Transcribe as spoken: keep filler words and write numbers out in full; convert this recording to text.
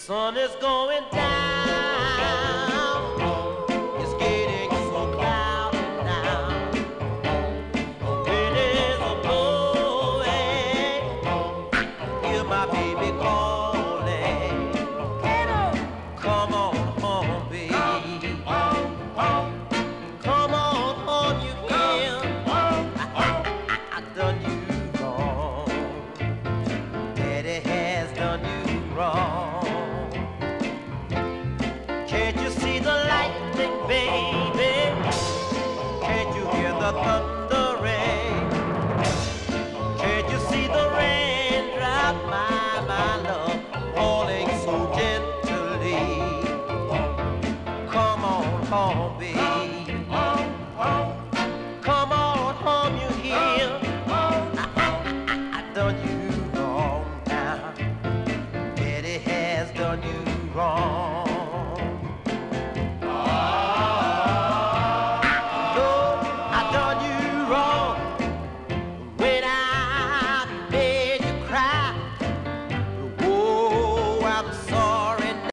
sun is going down. It's getting so cloudy now. The wind is a blowing. Hear my baby calling. Come on home, baby. Come on home, you can. I, I, I done you wrong. Daddy has done you wrong. Can't you see the lightning, baby? Can't you hear the thundering? Can't you see the raindrop, my, my love, falling so gently? Come on home, baby. Come on home, you hear? I, I, I, I done you wrong now. Daddy has done you wrong.